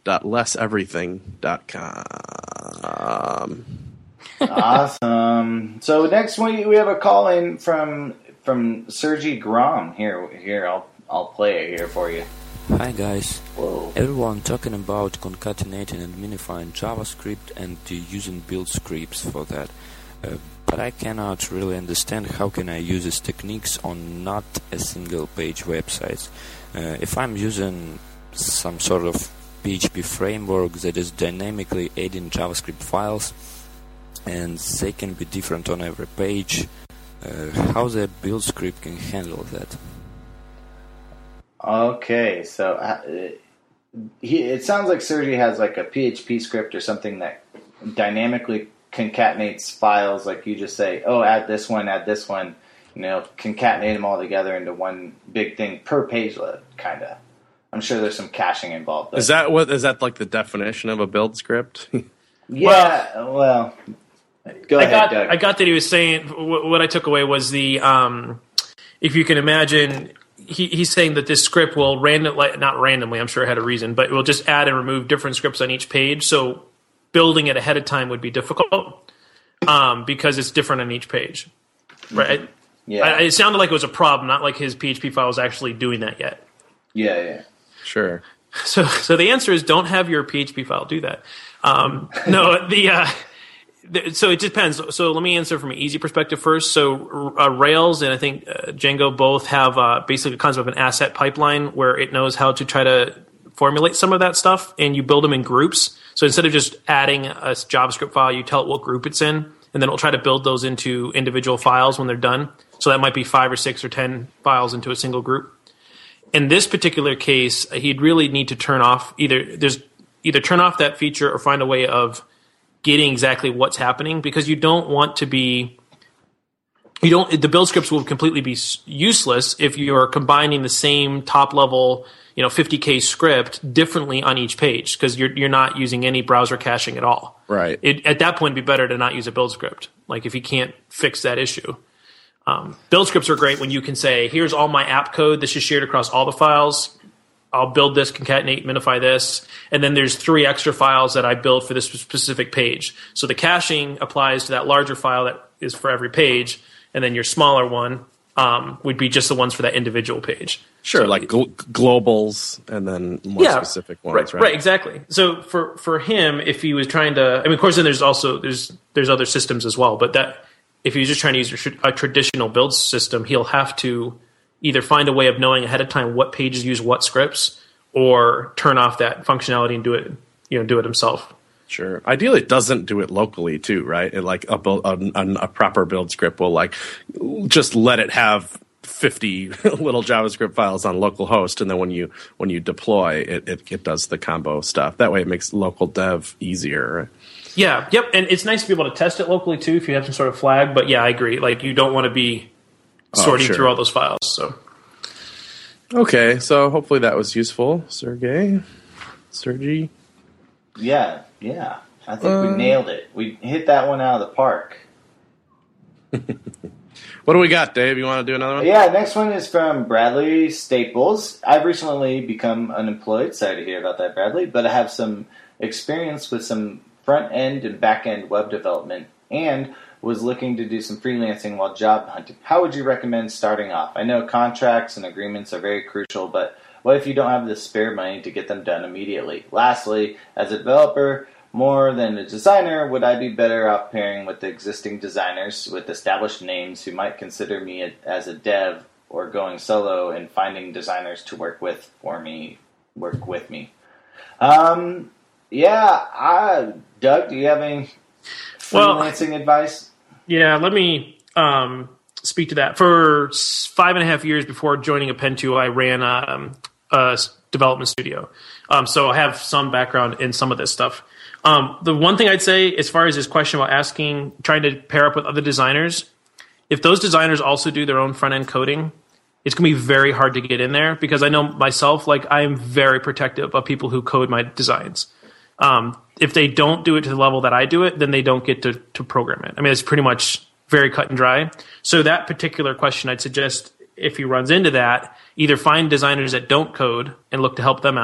www.lesseverything.com. Awesome. So next we have a call in from Sergey Grom. Here, I'll play it here for you. Hi guys. Whoa. Everyone talking about concatenating and minifying JavaScript and using build scripts for that. But I cannot really understand how can I use these techniques on not a single page websites. If I'm using some sort of PHP framework that is dynamically adding JavaScript files and they can be different on every page, how the build script can handle that? Okay, so it sounds like Sergey has like a PHP script or something that dynamically concatenates files, like you just say, oh, add this one, concatenate them all together into one big thing per page load, kind of. I'm sure there's some caching involved. Is that like the definition of a build script? Yeah, well, go ahead, Doug. I got that he was saying, what I took away was the, if you can imagine, he's saying that this script will not randomly, I'm sure it had a reason, but it will just add and remove different scripts on each page. So building it ahead of time would be difficult because it's different on each page, right? Yeah. It sounded like it was a problem, not like his PHP file was actually doing that yet. Yeah. Sure. So the answer is don't have your PHP file do that. So it depends. So let me answer from an easy perspective first. So Rails and I think Django both have basically a concept of an asset pipeline where it knows how to try to formulate some of that stuff, and you build them in groups. So instead of just adding a JavaScript file, you tell it what group it's in, and then it'll try to build those into individual files when they're done. So that might be 5 or 6 or 10 files into a single group. In this particular case, he'd really need to turn off either turn off that feature or find a way of getting exactly what's happening, because you don't want to be the build scripts will completely be useless if you're combining the same top level 50K script differently on each page, because you're not using any browser caching at all. Right. At that point, it'd be better to not use a build script, like if you can't fix that issue. Build scripts are great when you can say, here's all my app code. This is shared across all the files. I'll build this, concatenate, minify this. And then there's 3 extra files that I build for this specific page. So the caching applies to that larger file that is for every page. And then your smaller one would be just the ones for that individual page. Sure, so like globals and then more specific ones, right? Right, exactly. So for him, if he was trying to, of course, then there's also there's other systems as well. But that if he was just trying to use a traditional build system, he'll have to either find a way of knowing ahead of time what pages use what scripts, or turn off that functionality and do it himself. Sure. Ideally, it doesn't do it locally too, right? Like a proper build script will just let it have 50 little JavaScript files on localhost, and then when you deploy, it does the combo stuff. That way, it makes local dev easier. Right? Yeah. Yep. And it's nice to be able to test it locally too if you have some sort of flag. But yeah, I agree. Like you don't want to be sorting through all those files. So. Okay, so hopefully that was useful, Sergey. Yeah. I think we nailed it. We hit that one out of the park. What do we got, Dave? You want to do another one? Yeah, next one is from Bradley Staples. I've recently become unemployed. Sorry to hear about that, Bradley. But I have some experience with some front-end and back-end web development and was looking to do some freelancing while job hunting. How would you recommend starting off? I know contracts and agreements are very crucial, but what if you don't have the spare money to get them done immediately? Lastly, as a developer, more than a designer, would I be better off pairing with the existing designers with established names who might consider me as a dev, or going solo and finding designers to work with me? Doug, do you have any freelancing advice? Yeah, let me speak to that. For 5.5 years before joining Append2, I ran a development studio. So I have some background in some of this stuff. The one thing I'd say, as far as this question about trying to pair up with other designers, if those designers also do their own front-end coding, it's going to be very hard to get in there, because I know myself, I am very protective of people who code my designs. If they don't do it to the level that I do it, then they don't get to program it. It's pretty much very cut and dry. So that particular question, I'd suggest if he runs into that, either find designers that don't code and look to help them out,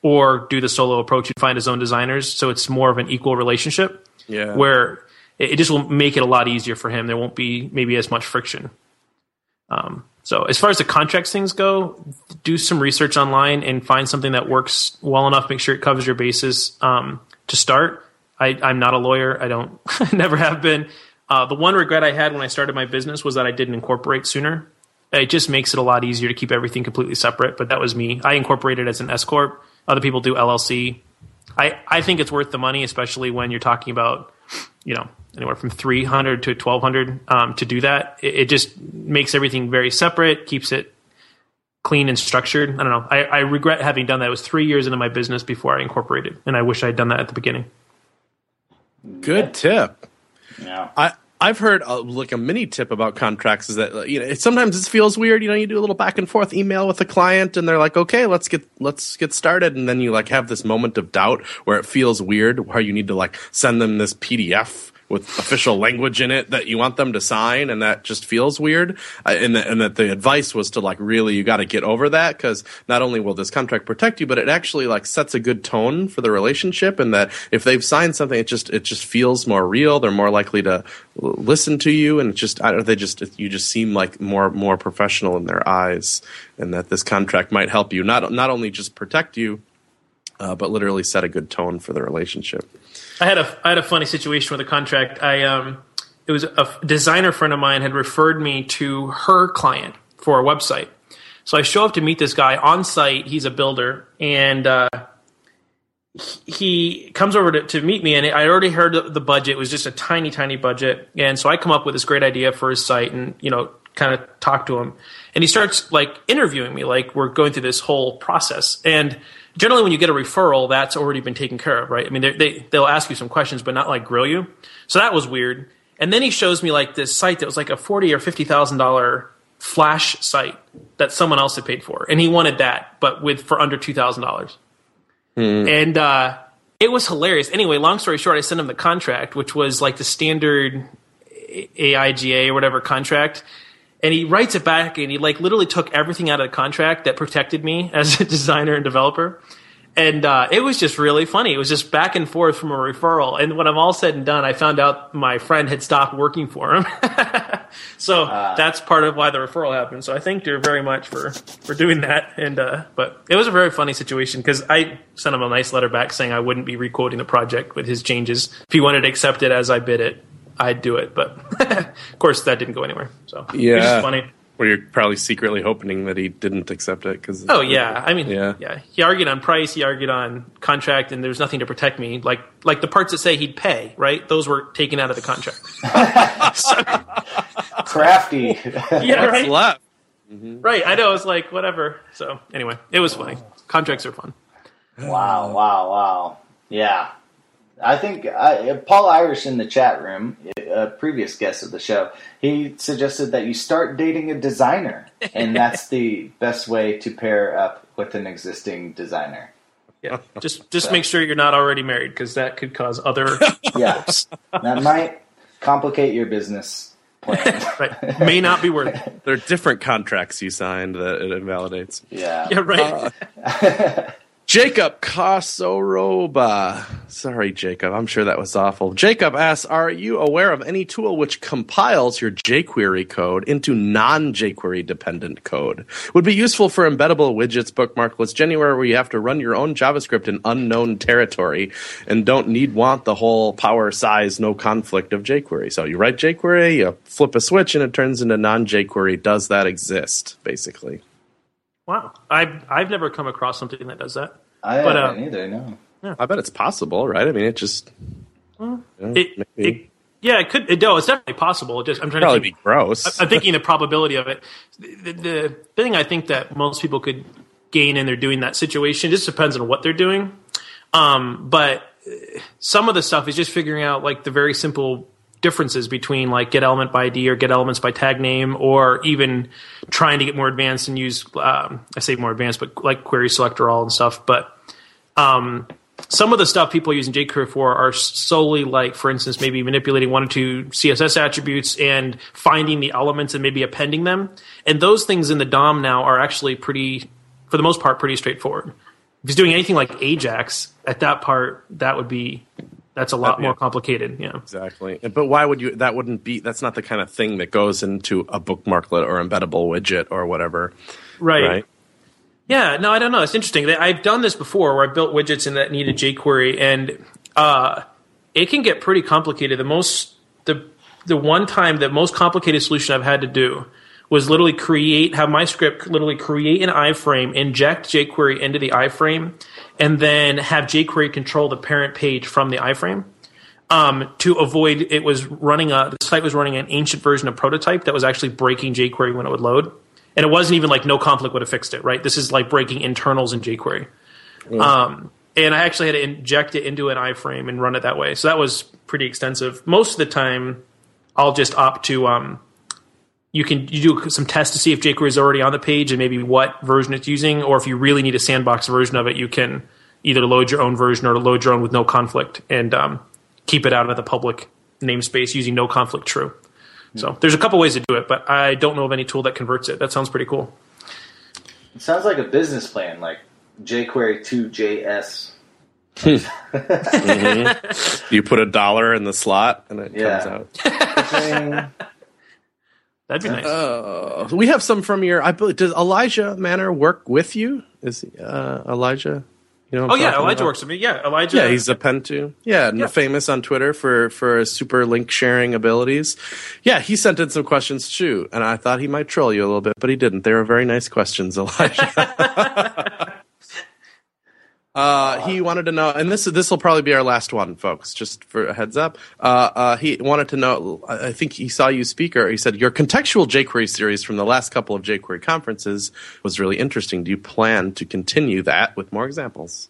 or do the solo approach and find his own designers. So it's more of an equal relationship where it just will make it a lot easier for him. There won't be maybe as much friction. So as far as the contracts things go, do some research online and find something that works well enough. Make sure it covers your bases to start. I'm not a lawyer. I never have been. The one regret I had when I started my business was that I didn't incorporate sooner. It just makes it a lot easier to keep everything completely separate. But that was me. I incorporated as an S corp. Other people do LLC. I think it's worth the money, especially when you're talking about, anywhere from $300 to $1,200 to do that. It just makes everything very separate, keeps it clean and structured. I don't know. I regret having done that. It was 3 years into my business before I incorporated, and I wish I had done that at the beginning. Good tip. Yeah. I've heard like a mini tip about contracts is that sometimes it feels weird. You do a little back and forth email with the client, and they're like, "Okay, let's get started," and then you like have this moment of doubt where it feels weird, where you need to like send them this PDF with official language in it that you want them to sign, and that just feels weird. And that the advice was to like really you got to get over that, because not only will this contract protect you, but it actually like sets a good tone for the relationship, and that if they've signed something, it just feels more real. They're more likely to listen to you, and you just seem like more professional in their eyes, and that this contract might help you not only just protect you, but literally set a good tone for the relationship. I had a funny situation with a contract. It was a designer friend of mine had referred me to her client for a website. So I show up to meet this guy on site. He's a builder, and he comes over to meet me. And I already heard the budget. It was just a tiny, tiny budget. And so I come up with this great idea for his site, and kind of talk to him. And he starts like interviewing me, like we're going through this whole process. And generally, when you get a referral, that's already been taken care of, right? I mean, they'll ask you some questions, but not like grill you. So that was weird. And then he shows me like this site that was like a $40,000 or $50,000 Flash site that someone else had paid for, and he wanted that, but for under $2,000. And it was hilarious. Anyway, long story short, I sent him the contract, which was like the standard AIGA or whatever contract. And he writes it back, and he like literally took everything out of the contract that protected me as a designer and developer. And it was just really funny. It was just back and forth from a referral. And when I'm all said and done, I found out my friend had stopped working for him. So that's part of why the referral happened. So I thanked her very much for doing that. And but it was a very funny situation, because I sent him a nice letter back saying I wouldn't be requoting the project with his changes. If he wanted to accept it as I bid it, I'd do it, but of course that didn't go anywhere. So it was just funny. Well, you're probably secretly hoping that he didn't accept it. He argued on price, he argued on contract, and there's nothing to protect me. Like the parts that say he'd pay, right? Those were taken out of the contract. Crafty. Yeah, right. Left. Mm-hmm. Right, I know. It's like whatever. So anyway, it was funny. Contracts are fun. Wow. Yeah. I think Paul Irish in the chat room, a previous guest of the show, he suggested that you start dating a designer, and that's the best way to pair up with an existing designer. Yeah, just make sure you're not already married, because that could cause other problems. That might complicate your business plan. Right, may not be worth it. There are different contracts you signed that it invalidates. Yeah, right. Jacob Kasoroba. Sorry, Jacob. I'm sure that was awful. Jacob asks, are you aware of any tool which compiles your jQuery code into non-jQuery dependent code? Would be useful for embeddable widgets, bookmarklets, anywhere where you have to run your own JavaScript in unknown territory and don't want the whole power, size, no conflict of jQuery. So you write jQuery, you flip a switch, and it turns into non-jQuery. Does that exist, basically? Wow, I've never come across something that does that. I haven't either. No. Yeah. I bet it's possible, right? I mean, it just. It could. It's definitely possible. I'm trying probably to be gross. I'm thinking the probability of it. The thing I think that most people could gain in their doing that situation just depends on what they're doing. But some of the stuff is just figuring out like the very simple differences between like get element by ID or get elements by tag name, or even trying to get more advanced and use I say more advanced, but like query selector all and stuff. But some of the stuff people use in jQuery for are solely like, for instance, maybe manipulating one or two CSS attributes and finding the elements and maybe appending them. And those things in the DOM now are actually for the most part, pretty straightforward. he's doing anything like Ajax, at that part, that's a lot more complicated. Yeah, exactly. But why would you? That wouldn't be. That's not the kind of thing that goes into a bookmarklet or embeddable widget or whatever. Right. Yeah. No, I don't know. It's interesting. I've done this before, where I built widgets and that needed jQuery, and it can get pretty complicated. The one time the most complicated solution I've had to do was literally have my script literally create an iframe, inject jQuery into the iframe, and then have jQuery control the parent page from the iframe to avoid the site was running an ancient version of Prototype that was actually breaking jQuery when it would load. And it wasn't even like no conflict would have fixed it, right? This is like breaking internals in jQuery. And I actually had to inject it into an iframe and run it that way. So that was pretty extensive. Most of the time, I'll just opt to you do some tests to see if jQuery is already on the page and maybe what version it's using, or if you really need a sandbox version of it, you can either load your own version or load your own with no conflict and keep it out of the public namespace using no conflict true. So there's a couple ways to do it, but I don't know of any tool that converts it. That sounds pretty cool. It sounds like a business plan, like jQuery to JS. You put $1 in the slot and it comes out. That'd be nice. We have some from does Elijah Manor work with you? Is Elijah? You know Elijah works with me. Yeah, Elijah. Yeah, he's a Pen2. Yeah, famous on Twitter for super link sharing abilities. Yeah, he sent in some questions too, and I thought he might troll you a little bit, but he didn't. They were very nice questions, Elijah. He wanted to know, and this will probably be our last one, folks, just for a heads up. He wanted to know, I think he saw you speak, or he said, your contextual jQuery series from the last couple of jQuery conferences was really interesting. Do you plan to continue that with more examples?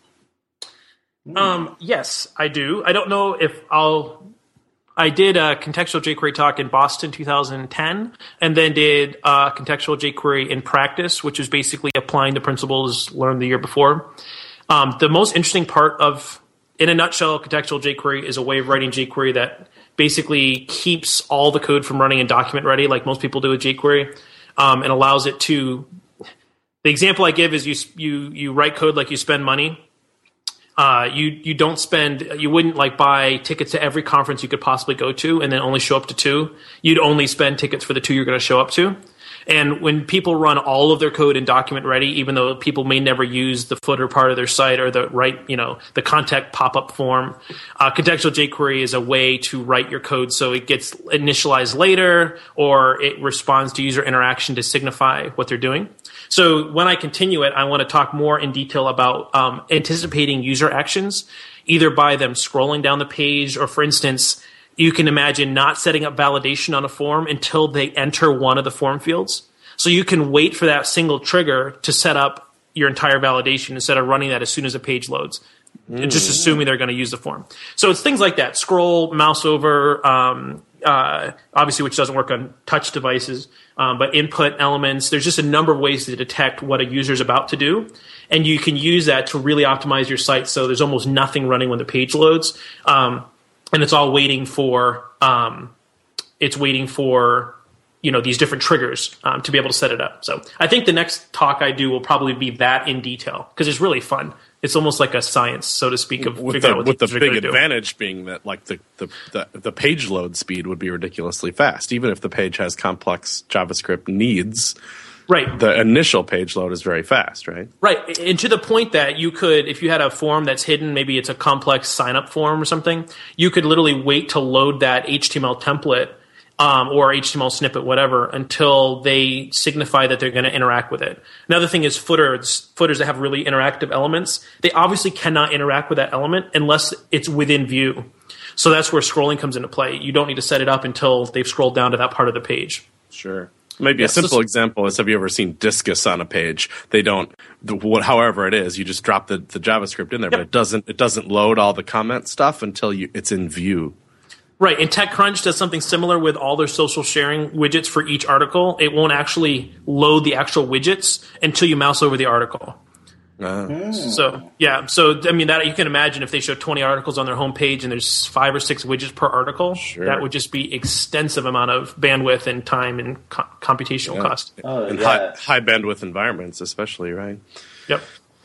Yes, I do. I don't know if I did a contextual jQuery talk in Boston 2010, and then did contextual jQuery in practice, which is basically applying the principles learned the year before. The most interesting part in a nutshell, contextual jQuery is a way of writing jQuery that basically keeps all the code from running in document ready, like most people do with jQuery, and allows it to. The example I give is you write code like you spend money. You don't spend. You wouldn't like buy tickets to every conference you could possibly go to, and then only show up to 2. You'd only spend tickets for the 2 you're going to show up to. And when people run all of their code in document ready, even though people may never use the footer part of their site or the contact pop-up form, contextual jQuery is a way to write your code so it gets initialized later, or it responds to user interaction to signify what they're doing. So when I continue it, I want to talk more in detail about anticipating user actions, either by them scrolling down the page, or for instance, you can imagine not setting up validation on a form until they enter one of the form fields. So you can wait for that single trigger to set up your entire validation instead of running that as soon as a page loads, and just assuming they're going to use the form. So it's things like that. Scroll, mouse over, obviously, which doesn't work on touch devices, but input elements. There's just a number of ways to detect what a user is about to do. And you can use that to really optimize your site so there's almost nothing running when the page loads. And it's all waiting for these different triggers to be able to set it up. So I think the next talk I do will probably be that in detail, because it's really fun. It's almost like a science, so to speak, of figuring out what the big advantage being that like the page load speed would be ridiculously fast, even if the page has complex JavaScript needs. Right. The initial page load is very fast, right? Right. And to the point that you could, if you had a form that's hidden, maybe it's a complex sign-up form or something, you could literally wait to load that HTML template or HTML snippet, whatever, until they signify that they're going to interact with it. Another thing is footers that have really interactive elements. They obviously cannot interact with that element unless it's within view. So that's where scrolling comes into play. You don't need to set it up until they've scrolled down to that part of the page. Sure. Maybe a simple example is, have you ever seen Discus on a page? They don't, however it is, you just drop the JavaScript in there, but it doesn't load all the comment stuff until it's in view. Right, and TechCrunch does something similar with all their social sharing widgets for each article. It won't actually load the actual widgets until you mouse over the article. So I mean, that you can imagine if they show 20 articles on their homepage and there's 5 or 6 widgets per article, that would just be extensive amount of bandwidth and time and computational cost. High bandwidth environments, especially, right? Yep.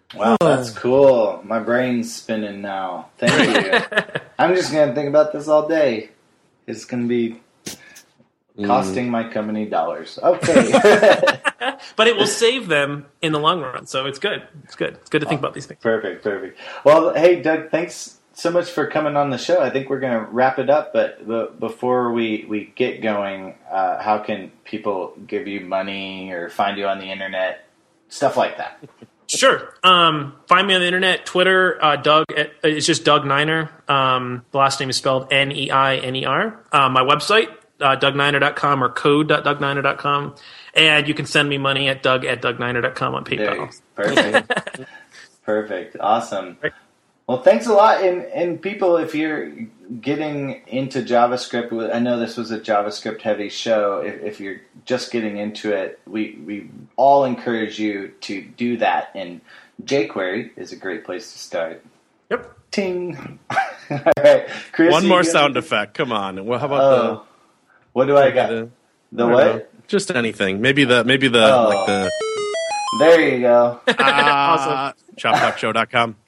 Wow, that's cool. My brain's spinning now. Thank you. I'm just going to think about this all day. It's going to be costing my company dollars. Okay. But it will save them in the long run, so it's good. It's good. It's good to think about these things. Perfect. Well, hey, Doug, thanks so much for coming on the show. I think we're going to wrap it up, but before we get going, how can people give you money or find you on the internet, stuff like that? Sure. Find me on the internet, Twitter, Doug. It's just Doug Niner. The last name is spelled Neiner. My website, DougNiner.com or code.DougNiner.com. And you can send me money at Doug@DougNiner.com on PayPal. Perfect. Perfect. Awesome. Well, thanks a lot. And people, if you're getting into JavaScript, I know this was a JavaScript heavy show. If you're just getting into it, we all encourage you to do that. And jQuery is a great place to start. Yep. Ting. All right. Chris, one more sound effect. Come on. Well, how about what do I got? The what? Know. Just anything. Maybe the like the. There you go. Awesome. Shop.show.com.